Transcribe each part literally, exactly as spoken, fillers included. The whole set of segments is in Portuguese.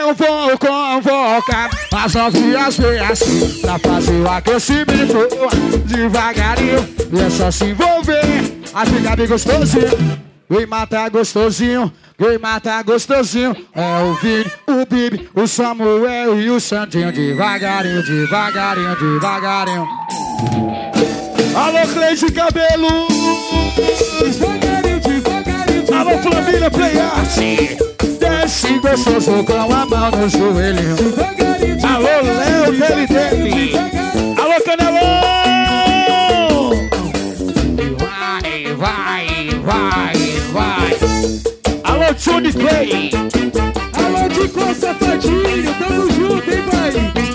eu vou convocar as novinhas bem assim pra fazer o aquecimento devagarinho. E é só se envolver, a ficar bem gostosinho. Quem mata gostosinho, quem mata gostosinho é o Vini, o Bibi, o Samuel e o Santinho. Devagarinho, devagarinho, devagarinho. Alô, Cleide Cabelo. Devagarinho, devagarinho. Alô, família Play Art. Desce gostoso com a mão no joelho. Alô, Léo, dele, dele. Alô, Canelão. Vai, vai, vai, vai. Alô, Tune Play. Alô, Tico Safadinho, tamo junto, hein, pai?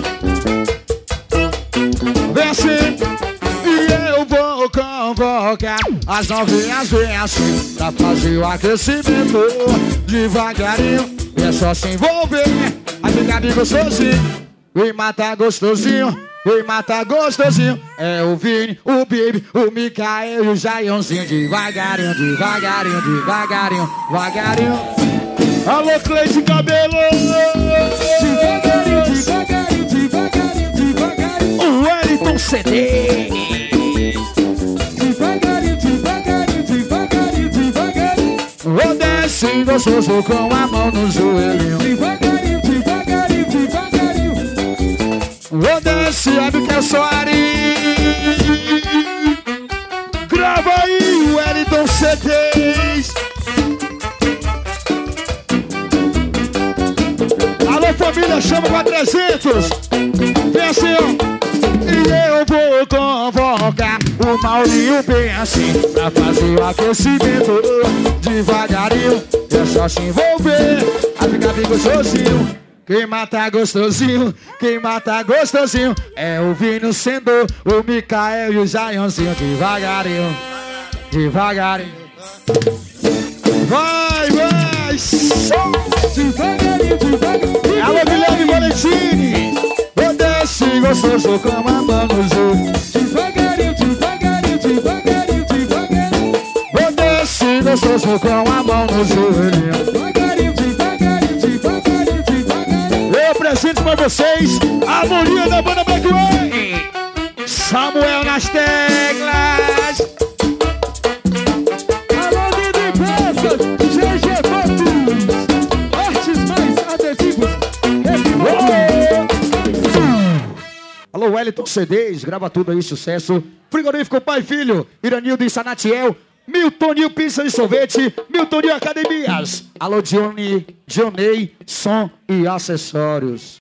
Vem assim. E eu vou convocar as novinhas bem assim pra fazer o aquecimento devagarinho. E é só se envolver, a ficar bem gostosinho. Quem mata gostosinho, quem mata gostosinho é o Vini, o Bibi, o Micael e o Jaionzinho. Devagarinho, devagarinho, devagarinho, devagarinho. Alô, Cleide Cabelo. Devagarinho, devagarinho, devagarinho, devagarinho. O Wellington C D. Devagarinho, devagarinho, devagarinho, devagarinho. Vou descer gostoso com a mão no joelhinho. Devagarinho, devagarinho, devagarinho. Vou descer a Micael Soares. Grava aí o Wellington C Ds. Alô, família, chama pra trezentos. Vem assim, ó. E eu vou convocar o Maurinho bem assim pra fazer o aquecimento devagarinho. É só se envolver, a ficar bem gostosinho. Quem mata gostosinho, quem mata gostosinho é o Vini, sendo o Micael e o Jaionzinho. Devagarinho, devagarinho. Vai, vai, só. Devagarinho, devagarinho. Alô, Guilherme Valentini. Eu desce gostoso com a mão no jogo. Devagarinho, devagarinho, devagarinho, devagarinho. Eu desce gostoso com a mão no joelhinho. Devagarinho, devagarinho, devagarinho, devagarinho. Eu apresento pra vocês a harmonia da banda Blackway. Samuel nas teclas. Alô, Didi Peças, G G Fotos, artes mais adesivos. Alô, Wellington C Ds, grava tudo aí, sucesso. Frigorífico Pai e Filho, Iranildo e Sanatiel, Miltoninho Pizza e Sorvete, Miltoninho Academias. Alô, Johnny, Johnny, som e acessórios.